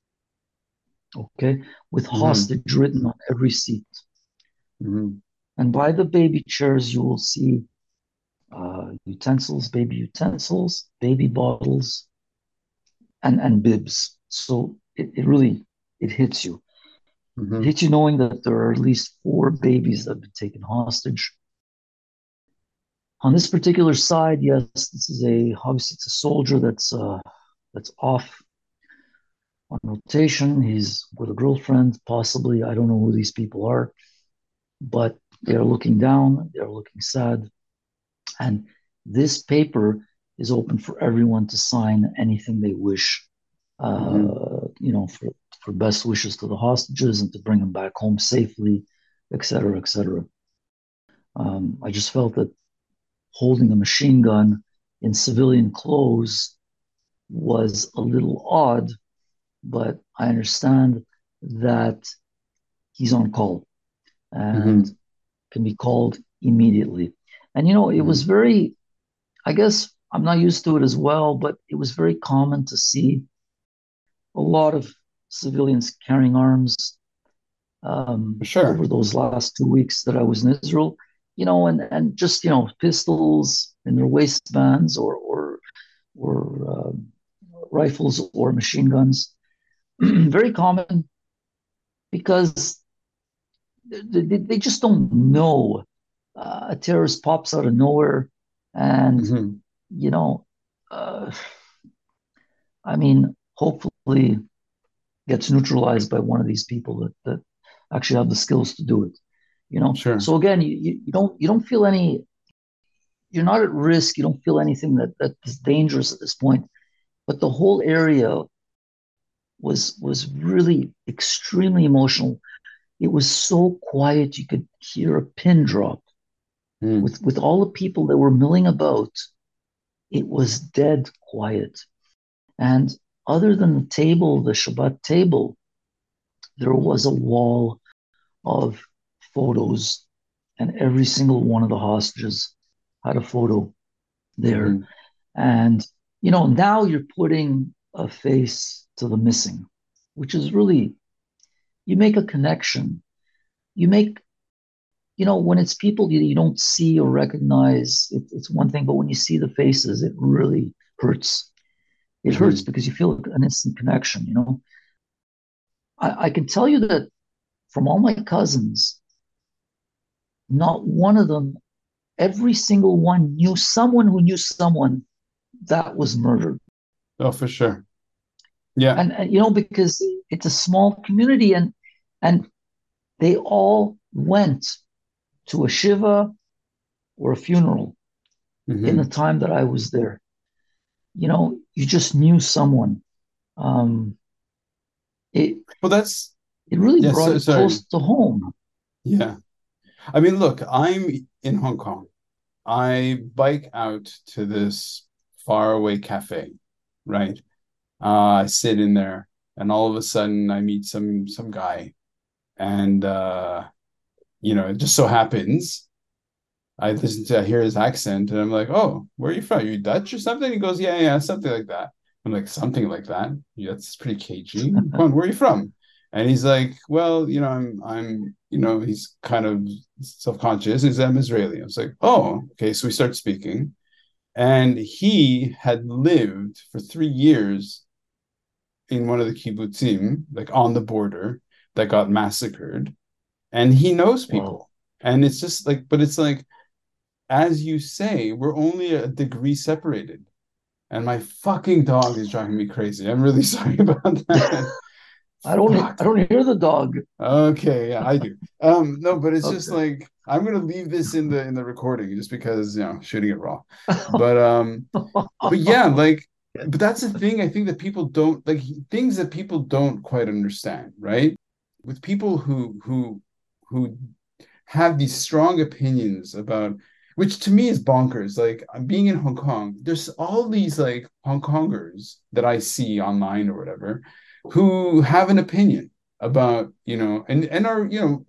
okay, with Mhm. hostage written on every seat. Mhm. And by the baby chairs, you will see uh, utensils, baby utensils, baby bottles, and, and bibs. So it, it really, it hits you. It Mhm. hits you knowing that there are at least four babies that have been taken hostage. On this particular side, yes, this is a obviously it's a soldier that's uh, that's off on rotation. He's with a girlfriend, possibly. I don't know who these people are, but they're looking down. They're looking sad, and this paper is open for everyone to sign anything they wish. Mhm. Uh, you know, for for best wishes to the hostages and to bring them back home safely, et cetera, et cetera. Um, I just felt that holding a machine gun in civilian clothes was a little odd, but I understand that he's on call and Mhm. can be called immediately. And, you know, it was Mhm. very, I guess I'm not used to it as well, but it was very common to see a lot of civilians carrying arms For um, sure. over those last two weeks that I was in Israel, you know, and, and just, you know, pistols in their waistbands or, or, or um, rifles or machine guns. Very common because they, they just don't know. Uh, a terrorist pops out of nowhere and, Mhm. you know, uh, I mean, hopefully gets neutralized by one of these people that, that actually have the skills to do it. You know, Sure. so again, you, you, you don't you don't feel any. You're not at risk. You don't feel anything that that is dangerous at this point. But the whole area was was really extremely emotional. It was so quiet you could hear a pin drop. Mhm. With with all the people that were milling about, it was dead quiet. And other than the table, the Shabbat table, there was a wall of photos, and every single one of the hostages had a photo there. Hmm. And, you know, now you're putting a face to the missing, which is really, you make a connection. You make, you know, when it's people you, you don't see or recognize, it, it's one thing, but when you see the faces, it really hurts. It hurts Hmm. because you feel an instant connection, you know. I, I can tell you that from all my cousins, not one of them, every single one knew someone who knew someone that was murdered. Oh, for sure. Yeah. And, and you know, because it's a small community, and and they all went to a shiva or a funeral in the Hmm. time that I was there. You know, you just knew someone. Um, it Well, that's it really yeah. brought So it sorry. close to home. Yeah. I mean, look, I'm in Hong Kong. I bike out to this faraway cafe, right? Uh, I sit in there, and all of a sudden, I meet some some guy, and uh, you know, it just so happens I listen to I hear his accent, and I'm like, "Oh, where are you from? Are you Dutch or something?" He goes, "Yeah, yeah, something like that." I'm like, "Something like that? Yeah, that's pretty cagey. Come on, where are you from?" And he's like, "Well, you know, I'm, I'm, you know," he's kind of self-conscious. He's I'm Israeli. I was like, "Oh, okay." So we start speaking, and he had lived for three years in one of the kibbutzim, like on the border, that got massacred, and he knows Wow. people. And it's just like, but it's like, as you say, we're only a degree separated. And my fucking dog is driving me crazy. I'm really sorry about that. I don't I Fuck. don't hear the dog. Okay, yeah, I do. Um, no, but it's just Okay. like I'm gonna leave this in the in the recording just because, you know, shooting it raw. But um, but yeah, like, but that's the thing I think that people don't like things that people don't quite understand, right? With people who who who have these strong opinions about, which to me is bonkers. Like I'm being in Hong Kong, there's all these like Hong Kongers that I see online or whatever who have an opinion about, you know, and and are, you know,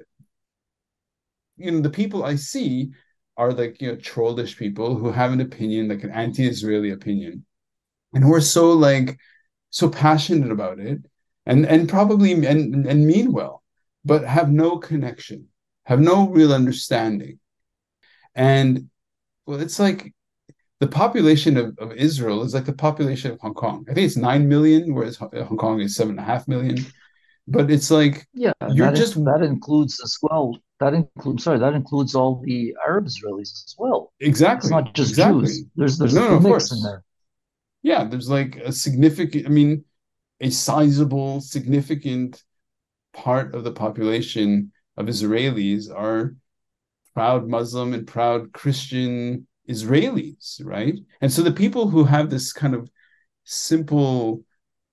you know, the people I see are like, you know, trollish people who have an opinion, like an anti-Israeli opinion, and who are so like so passionate about it and and probably and and mean well, but have no connection, have no real understanding. And well, it's like the population of, of Israel is like the population of Hong Kong. I think it's nine million, whereas Hong Kong is seven and a half million. But it's like Yeah, and you're that just that includes as well. That includes sorry, that includes all the Arab Israelis as well. It's exactly, not just Jews. exactly. There's there's No, a no, of mix in course. there. Yeah, there's like a significant, I mean, a sizable, significant part of the population of Israelis are proud Muslim and proud Christian Israelis, right? And so the people who have this kind of simple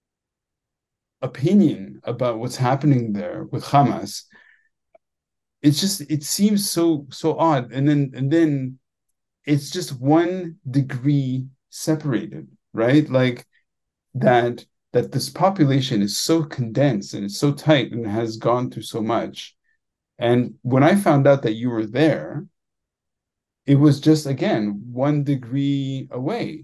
opinion about what's happening there with Hamas, it's just it seems so so odd. And then and then it's just one degree separated, right? Like that that this population is so condensed and it's so tight and has gone through so much. And when I found out that you were there, it was just again one degree away.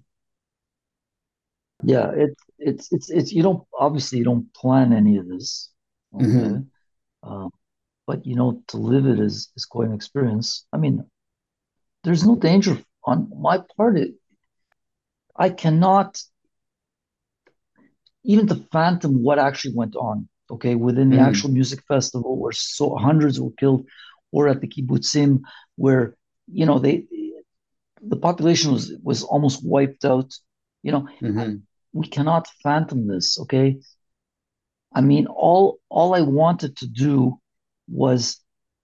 Yeah, it it's it's it's you don't obviously you don't plan any of this, okay? Hmm. Um, but you know to live it is is quite an experience. I mean, there's no danger on my part. It, I cannot even to fathom what actually went on. Okay, within the Hmm. actual music festival, where so hundreds were killed, or at the kibbutzim, where you know they the population was was almost wiped out. You know, Hmm. we cannot fathom this. Okay, I mean, all all I wanted to do was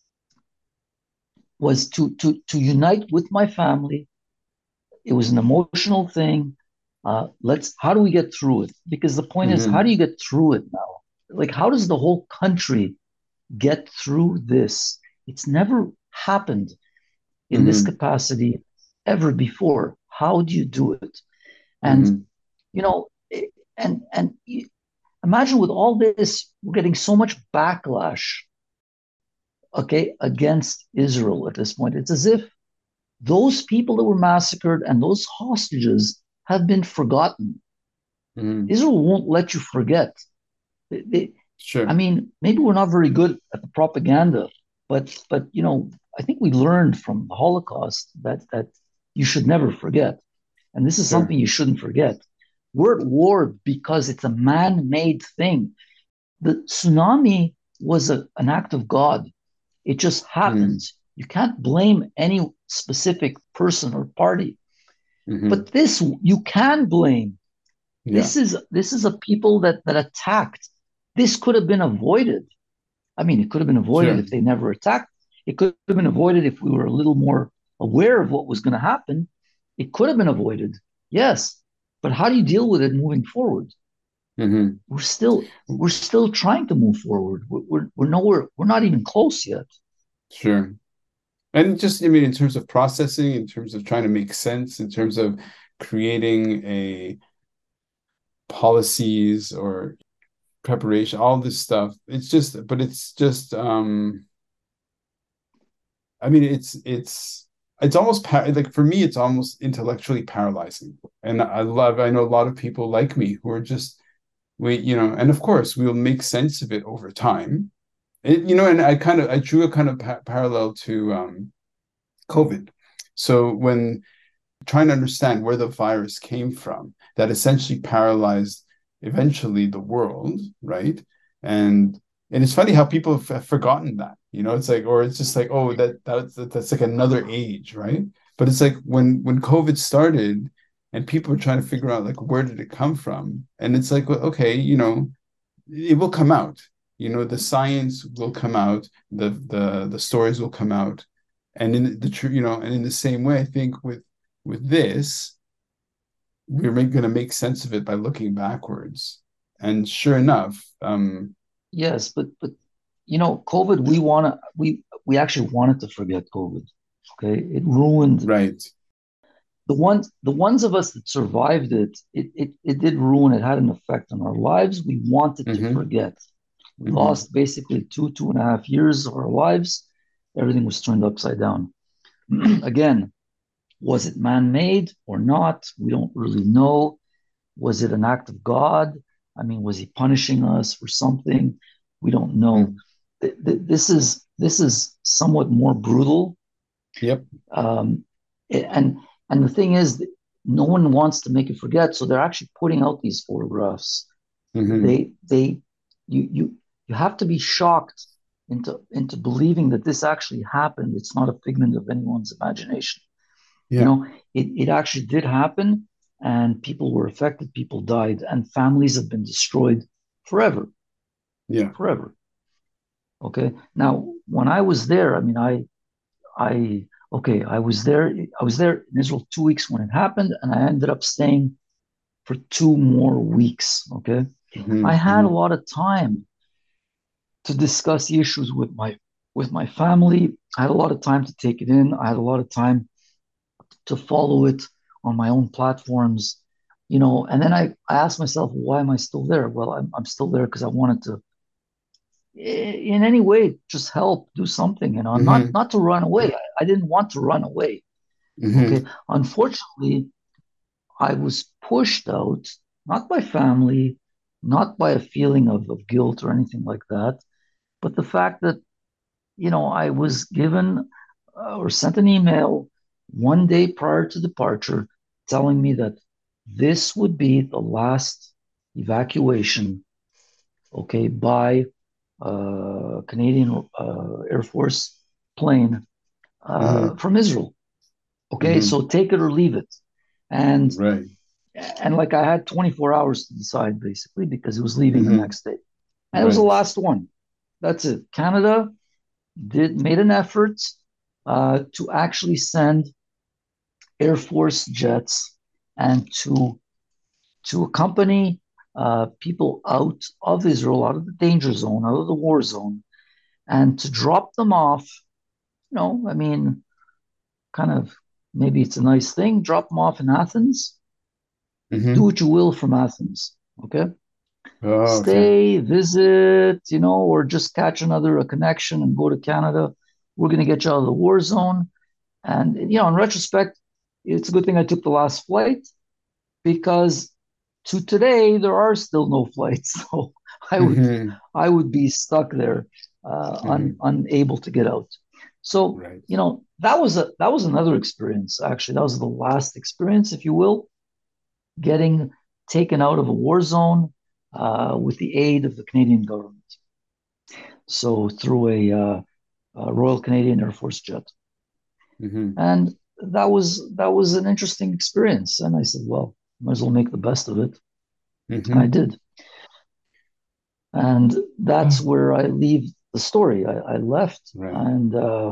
was to to to unite with my family. It was an emotional thing. Uh, let's how do we get through it? Because the point is, how do Hmm. you get through it now? Like, how does the whole country get through this? It's never happened in this Hmm. capacity ever before. How do you do it? And Hmm. you know, and and imagine with all this, we're getting so much backlash okay, against Israel at this point. It's as if those people that were massacred and those hostages have been forgotten. Hmm. Israel won't let you forget. They, they, I Sure. mean, maybe we're not very good at the propaganda, but but you know, I think we learned from the Holocaust that that you should never forget, and this is Sure. something you shouldn't forget. We're at war because it's a man-made thing. The tsunami was a, an act of God. It just Mm. happens. You can't blame any specific person or party. Hmm. But this you can blame. Yeah. This is this is a people that that attacked. This could have been avoided. I mean, it could have been avoided Sure. if they never attacked. It could have been avoided if we were a little more aware of what was going to happen. It could have been avoided. Yes. But how do you deal with it moving forward? Hmm. We're still we're still trying to move forward. We're, we're, we're nowhere, we're not even close yet. Sure. And just, I mean, in terms of processing, in terms of trying to make sense, in terms of creating a policies or preparation, all this stuff. It's just, but it's just, um, I mean, it's it's it's almost par like for me, it's almost intellectually paralyzing. And I love, I know a lot of people like me who are just we, you know, and of course we'll make sense of it over time. It, you know, and I kind of I drew a kind of pa parallel to um, COVID. So when trying to understand where the virus came from that essentially paralyzed eventually the world, right? And and it's funny how people have, have forgotten that, you know, it's like, or it's just like, oh, that that's that's like another age, right? But it's like when when COVID started and people were trying to figure out like where did it come from? And it's like, well, okay, you know, it will come out. You know, the science will come out, the the the stories will come out. And in the true, you know, and in the same way, I think with with this, we're going to make sense of it by looking backwards. And sure enough, um, Yes, but but you know, COVID, we wanna we we actually wanted to forget COVID. Okay. It ruined right. the ones the ones of us that survived it, it it it did ruin, it had an effect on our lives. We wanted to Hmm. forget. We Hmm. lost basically two, two and a half years of our lives. Everything was turned upside down. Again, was it man-made or not? We don't really know. Was it an act of God? I mean, was he punishing us for something? We don't know. Hmm. This is this is somewhat more brutal. Yep. Um, and and the thing is, no one wants to make you forget, so they're actually putting out these photographs. Hmm. They they you you you have to be shocked into into believing that this actually happened. It's not a figment of anyone's imagination. You Yeah. know, it, it actually did happen, and people were affected, people died, and families have been destroyed forever, Yeah. forever. Okay. Now, when I was there, I mean, I, I, okay, I was there, I was there in Israel two weeks when it happened, and I ended up staying for two more weeks. Okay. I Hmm. had a Hmm. lot of time to discuss the issues with my, with my family. I had a lot of time to take it in. I had a lot of time to follow it on my own platforms, you know. And then I, I asked myself, why am I still there? Well, I'm, I'm still there because I wanted to, in any way, just help, do something, you know, not Hmm. not to run away. I, I didn't want to run away. Okay. Hmm. Unfortunately, I was pushed out, not by family, not by a feeling of, of guilt or anything like that, but the fact that, you know, I was given uh, or sent an email one day prior to departure telling me that this would be the last evacuation, okay, by uh, Canadian uh, Air Force plane uh, Hmm. from Israel. Okay, Hmm. so take it or leave it. And Right. and like I had twenty-four hours to decide basically because it was leaving the Hmm. next day. And it was the Right. last one. That's it. Canada did made an effort uh, to actually send Air Force jets and to to accompany uh, people out of Israel, out of the danger zone, out of the war zone, and to drop them off. You know, I mean, kind of maybe it's a nice thing. Drop them off in Athens. Do Hmm. what you will from Athens. Okay. Oh, okay. Stay, visit, you know, or just catch another a connection and go to Canada. We're going to get you out of the war zone. And, you know, in retrospect, it's a good thing I took the last flight because to today there are still no flights. So I would Hmm. I would be stuck there, uh, un, Hmm. unable to get out. So, Right. you know, that was a that was another experience. Actually, that was the last experience, if you will, getting taken out of a war zone uh, with the aid of the Canadian government. So through a, uh, a Royal Canadian Air Force jet, Hmm. and that was that was an interesting experience. And I said, well, might as well make the best of it. And I Hmm. did. And that's where I leave the story. I, I left Right. and uh,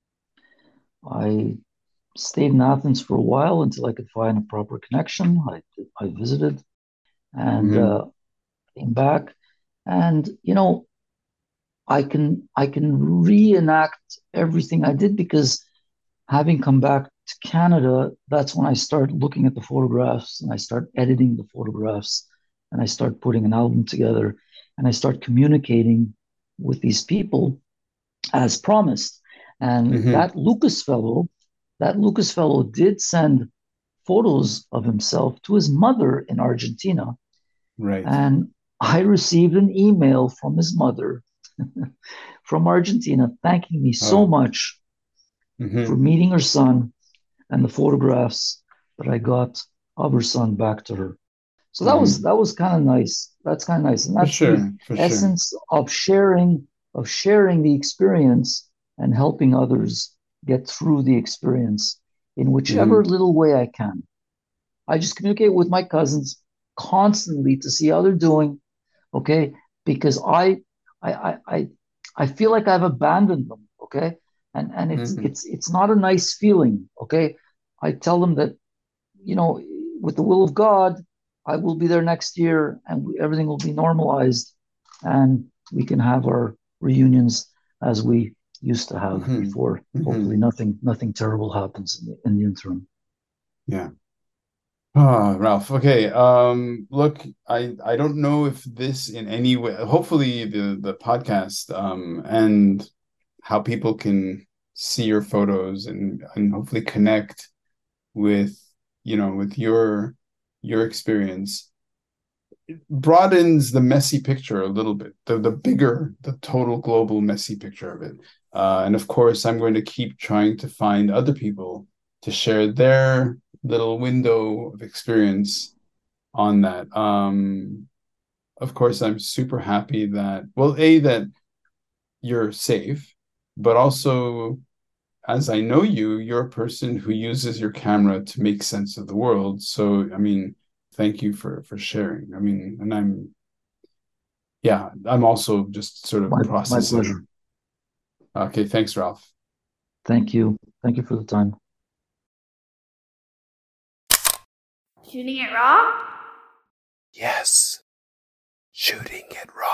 I stayed in Athens for a while until I could find a proper connection. I, I visited and Hmm. uh, came back. And, you know, I can I can reenact everything I did because having come back to Canada, that's when I start looking at the photographs and I start editing the photographs and I start putting an album together and I start communicating with these people as promised. And Hmm. that Lucas fellow, that Lucas fellow did send photos of himself to his mother in Argentina. Right. And I received an email from his mother from Argentina thanking me so Oh. much for Hmm. meeting her son and the photographs that I got of her son back to her. So that was Hmm. that was kind of nice. That's kind of nice, and For that's the sure. For sure. essence of sharing of sharing the experience and helping others get through the experience in whichever Hmm. little way I can. I just communicate with my cousins constantly to see how they're doing, okay? Because I I I I, I feel like I've abandoned them, okay? And and it's Hmm. it's it's not a nice feeling, okay? I tell them that, you know, with the will of God, I will be there next year and we, everything will be normalized and we can have our reunions as we used to have Hmm. before. Hmm. Hopefully nothing nothing terrible happens in the, in the interim. Yeah. Ah, Ralph. Okay. Um, look, I I don't know if this in any way, hopefully the the podcast um and how people can see your photos and and hopefully connect with, you know, with your your experience broadens the messy picture a little bit, the the bigger, the total global messy picture of it. Uh, and of course, I'm going to keep trying to find other people to share their little window of experience on that. Um, of course, I'm super happy that, well, A, that you're safe, but also, as I know you, you're a person who uses your camera to make sense of the world. So, I mean, thank you for for sharing. I mean, and I'm yeah, I'm also just sort of My my pleasure. processing. Okay, thanks, Ralph. Thank you. Thank you for the time. Shooting it raw? Yes, shooting it raw.